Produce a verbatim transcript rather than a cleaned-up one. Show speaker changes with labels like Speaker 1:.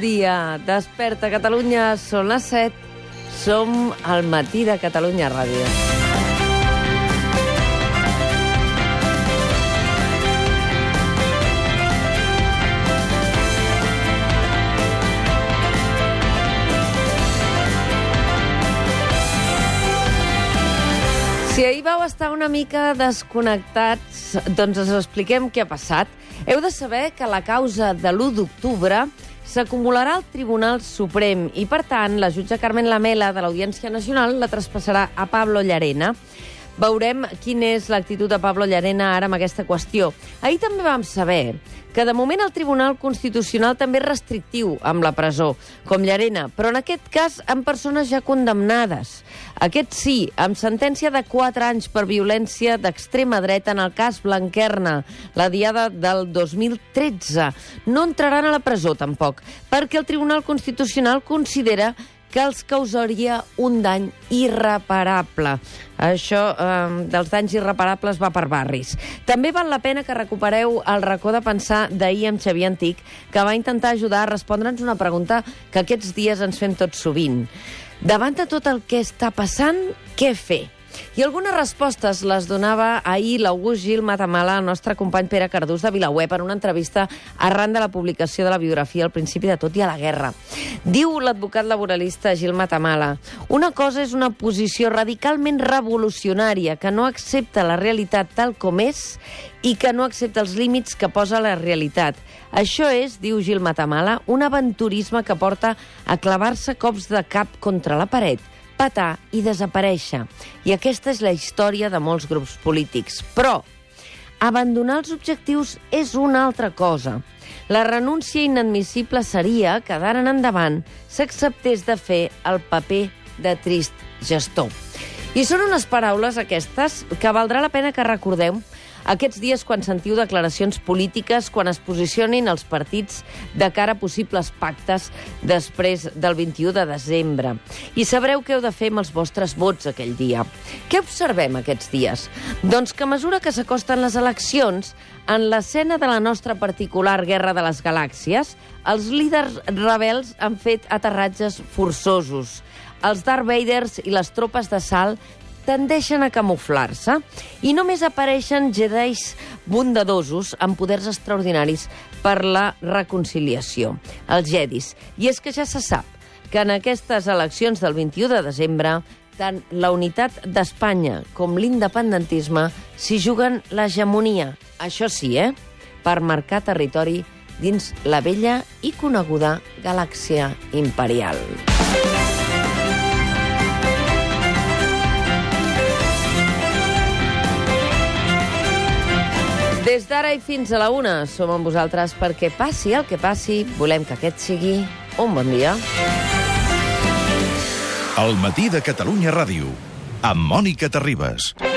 Speaker 1: dia. Desperta Catalunya, són les set. Som al matí de Catalunya Ràdio. Si ahir vau estar una mica desconnectats, doncs us expliquem què ha passat. Heu de saber que la causa de l'u d'octubre s'acumularà al Tribunal Suprem i, per tant, la jutge Carmen Lamela de l'Audiència Nacional la traspassarà a Pablo Llarena. Veurem quina és l'actitud de Pablo Llarena ara amb aquesta qüestió. Ahir també vam saber que, de moment, el Tribunal Constitucional també és restrictiu amb la presó, com Llarena, però en aquest cas amb persones ja condemnades. Aquest sí, amb sentència de quatre anys per violència d'extrema dreta en el cas Blanquerna, la diada del dos mil tretze. No entraran a la presó, tampoc, perquè el Tribunal Constitucional considera que els causaria un dany irreparable. Això eh, dels danys irreparables va per barris. També val la pena que recupereu el racó de pensar d'ahir amb Xavier Antic, que va intentar ajudar a respondre'ns una pregunta que aquests dies ens fem tot sovint. Davant de tot el que està passant, què fer? I algunes respostes les donava ahir l'August Gil Matamala, el nostre company Pere Cardús de VilaWeb, en una entrevista arran de la publicació de la biografia Al principi de tot i a la guerra. Diu l'advocat laboralista Gil Matamala: una cosa és una posició radicalment revolucionària que no accepta la realitat tal com és i que no accepta els límits que posa la realitat. Això és, diu Gil Matamala, un aventurisme que porta a clavar-se cops de cap contra la paret, patar i desaparèixer. I aquesta és la història de molts grups polítics. Però abandonar els objectius és una altra cosa. La renúncia inadmissible seria que d'ara en endavant s'acceptés de fer el paper de trist gestor. I són unes paraules aquestes que valdrà la pena que recordeu aquests dies quan sentiu declaracions polítiques, quan es posicionin els partits de cara a possibles pactes després del vint-i-u de desembre. I sabreu què heu de fer amb els vostres vots aquell dia. Què observem aquests dies? Doncs que a mesura que s'acosten les eleccions, en l'escena de la nostra particular Guerra de les Galàxies, els líders rebels han fet aterratges forçosos. Els Darth Vaders i les tropes d'assalt tendeixen a camuflar-se i només apareixen jedis bondadosos amb poders extraordinaris per la reconciliació, els jedis. I és que ja se sap que en aquestes eleccions del vint-i-u de desembre tant la unitat d'Espanya com l'independentisme s'hi juguen l'hegemonia. Això sí, eh? Per marcar territori dins la vella i coneguda galàxia imperial. Des d'ara i fins a la una som amb vosaltres perquè passi el que passi, volem que aquest sigui un bon dia.
Speaker 2: El matí de Catalunya Ràdio, amb Mònica Terribas.